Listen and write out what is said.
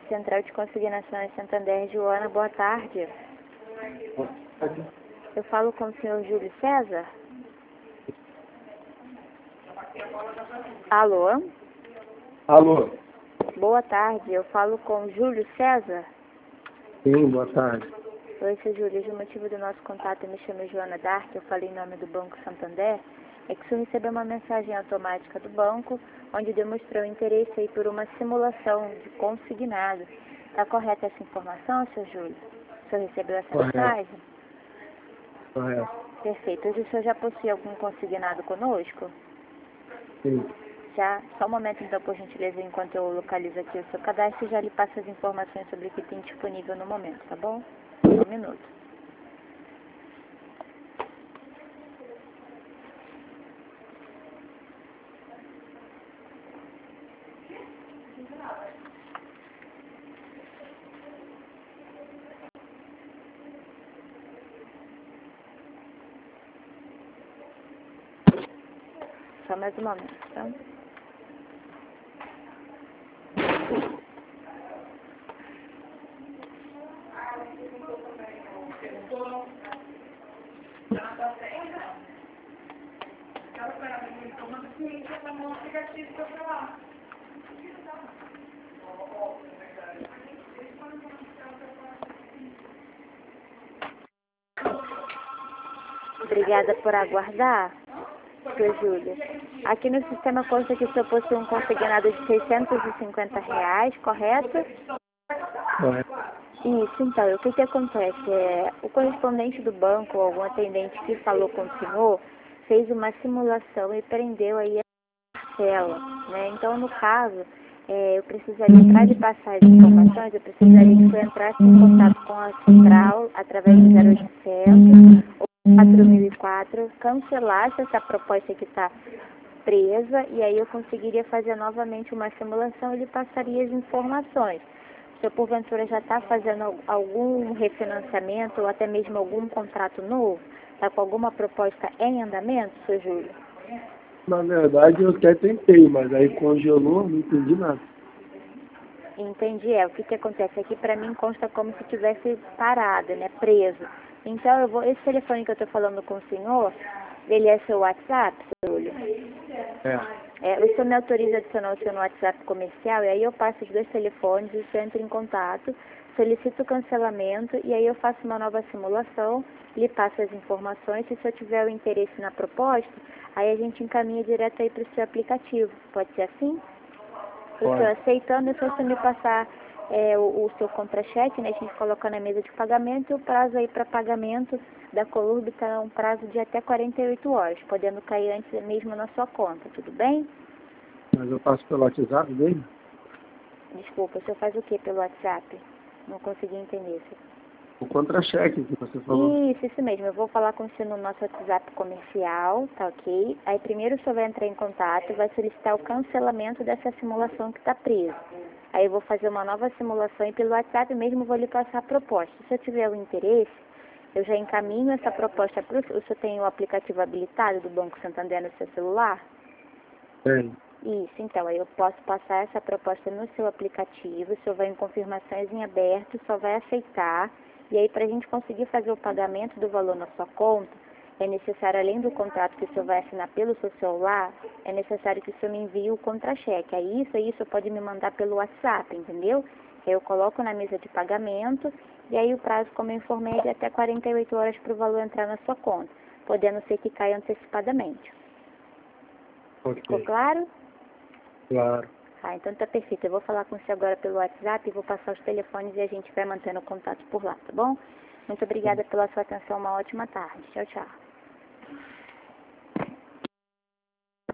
Central de Consignações Santander, Joana, boa tarde. Eu falo com o senhor Júlio César? Alô? Alô? Boa tarde, eu falo com o Júlio César? Sim, boa tarde. Oi, seu Júlio, o motivo do nosso contato, eu me chamo Joana Dark, eu falei em nome do Banco Santander, é que o senhor recebeu uma mensagem automática do banco, onde demonstrou interesse aí por uma simulação de consignado. Está correta essa informação, seu Júlio? O senhor recebeu essa mensagem? Correto. Perfeito. Hoje o senhor já possui algum consignado conosco? Sim. Já? Só um momento então, por gentileza, enquanto eu localizo aqui o seu cadastro e já lhe passo as informações sobre o que tem disponível no momento, tá bom? Um minuto. Só mais um momento, tá? Obrigada por aguardar, seu Júlio. Aqui no sistema consta que o senhor possui um consignado de R$ 650, correto? Correto. Isso, então, o que que acontece? O correspondente do banco, algum atendente que falou com o senhor, fez uma simulação e prendeu aí a parcela, né? Então, no caso, eu precisaria, para lhe passar as informações, eu precisaria que o senhor entrasse em contato com a central através do 0800 ou 4004, cancelasse essa proposta que está presa e aí eu conseguiria fazer novamente uma simulação e lhe passaria as informações. O senhor, porventura, já está fazendo algum refinanciamento ou até mesmo algum contrato novo? Está com alguma proposta em andamento, seu Júlio? Na verdade, eu até tentei, mas aí congelou, não entendi nada. Entendi. O que que acontece? Aqui para mim consta como se tivesse parado, né, preso. Então, esse telefone que eu estou falando com o senhor, ele é seu WhatsApp, seu Júlio? O senhor me autoriza a adicionar o senhor no WhatsApp comercial e aí eu passo os dois telefones, o senhor entra em contato, solicito o cancelamento e aí eu faço uma nova simulação, lhe passo as informações, se o senhor tiver o interesse na proposta, aí a gente encaminha direto aí para o seu aplicativo. Pode ser assim? O senhor aceitando, é só você me passar o seu contra-cheque, né? A gente coloca na mesa de pagamento e o prazo aí para pagamento da Colurb está um prazo de até 48 horas, podendo cair antes mesmo na sua conta, tudo bem? Mas eu passo pelo WhatsApp dele? Desculpa, o senhor faz o que pelo WhatsApp? Não consegui entender. O contra-cheque que você falou. Isso mesmo. Eu vou falar com o senhor no nosso WhatsApp comercial, tá ok? Aí primeiro o senhor vai entrar em contato e vai solicitar o cancelamento dessa simulação que está presa. Aí eu vou fazer uma nova simulação e pelo WhatsApp mesmo vou lhe passar a proposta. Se eu tiver o interesse, eu já encaminho essa proposta para o senhor. O senhor tem o aplicativo habilitado do Banco Santander no seu celular? Tem. Isso, então, aí eu posso passar essa proposta no seu aplicativo, o senhor vai em confirmações em aberto, só vai aceitar, e aí para a gente conseguir fazer o pagamento do valor na sua conta, é necessário, além do contrato que o senhor vai assinar pelo seu celular, é necessário que o senhor me envie o contra-cheque. Aí isso pode me mandar pelo WhatsApp, entendeu? Aí eu coloco na mesa de pagamento, e aí o prazo, como eu informei, é de até 48 horas para o valor entrar na sua conta, podendo ser que caia antecipadamente. Ok. Ficou claro? Claro. Então tá perfeito. Eu vou falar com você agora pelo WhatsApp e vou passar os telefones e a gente vai mantendo o contato por lá, tá bom? Muito obrigada pela sua atenção. Uma ótima tarde. Tchau, tchau.